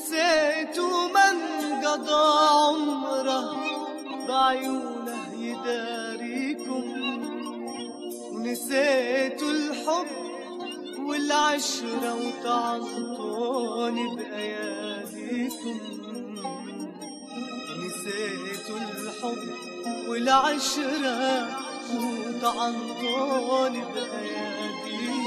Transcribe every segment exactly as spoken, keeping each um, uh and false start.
نسيتوا من قضى عمره بعيونه يداريكم، ونسيتوا الحب والعشرة وتعظتوني بأياديكم. نسيتوا الحب والعشرة وتعظتوني بأياديكم.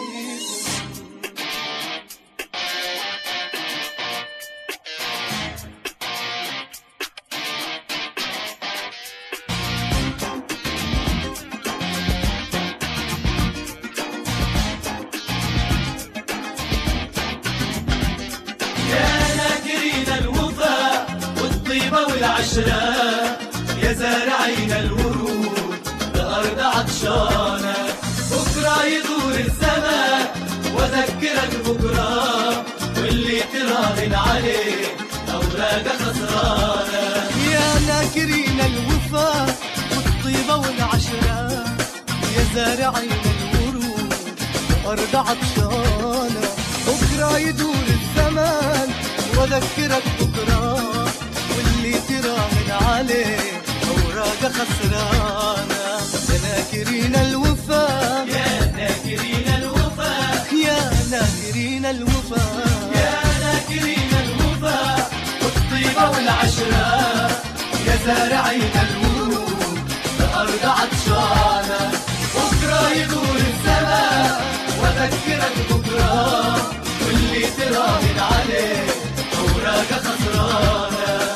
والعشرة يا زارعين الورود بأرض عطشانة، بكرة يدور الزمان وذكرك بكرة واللي تراهن عليه أوراقك خسرانة. يا ناكرين الوفا والطيبة والعشرة يا زارعين الورود بأرض عطشانة، بكرة يدور الزمان وذكرك بكرة واللي تراهن عليه أوراق خسرانة. يا ناكرين الوفا يا ناكرين الوفا يا ناكرين الوفا يا ناكرين الوفا والطيبة والعشرة يا زارعين الورود بأرض عطشانة، بكرة يدور الزمان وذكرك بكرة واللي تراهن عليه أوراق خسرانة.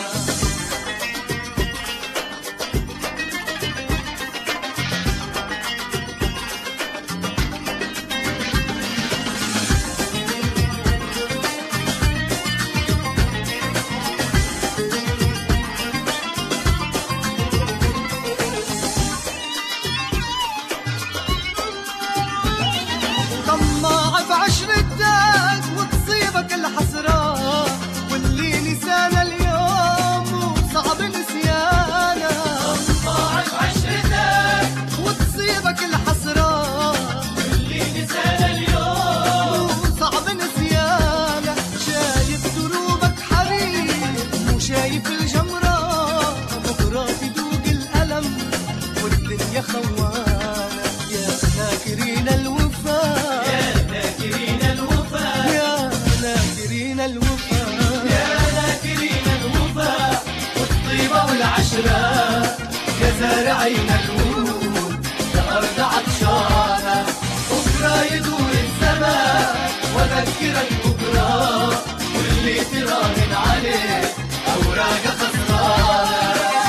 طماع بعشرتك وتصيبك الحسرة واللي نسانا اليوم وصعب نسيانا. طماع بعشرتك وتصيبك الحسرة واللي نسانا اليوم وصعب نسيانا. شايف دروبك حريق وشايف الجمرة بكرة تدوق الألم والدنيا خوانة. يا ناكرين الوفا يا ناكرين الوفا يا ناكرين الوفا يا ناكرين الوفا والطيبة والعشرة يا زارعين الورود بأرض عطشانة، بكرة يدور الزمان وذكرك بكرة واللي تراهن عليه أوراق خسرانة.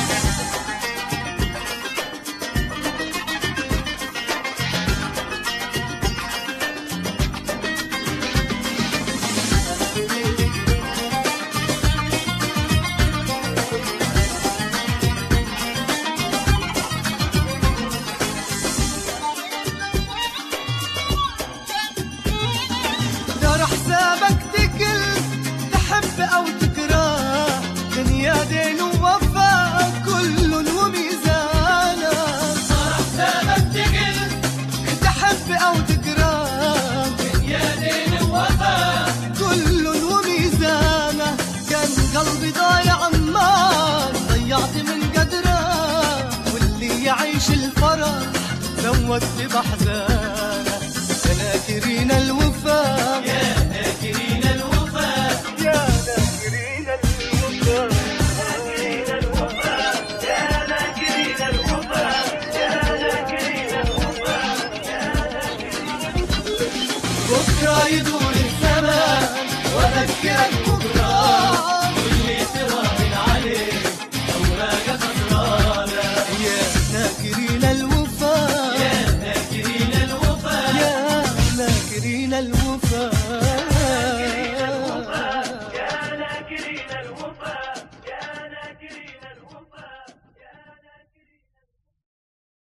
دار حسابك تكل تحب أو تكره، دنيا دين ووفا كل وميزانه. دار حسابك تقل تحب أو تكره دنيا دين ووفا كل وميزانه. كان قلبي ضايع عمال ضيعت من قدره، واللي يعيش الفرح زودت بحزانه. يا ناكرين الوفا يا ناكرين الوفا يا ناكرين الوفا يا ناكرين الوفا يا ناكرين الوفا بكرة يدور الزمان وذكرك بكرة واللي تراهن عليه أوراق خسرانة. يا ناكرين الوفا يا ناكرين الوفا يا ناكرين الوفا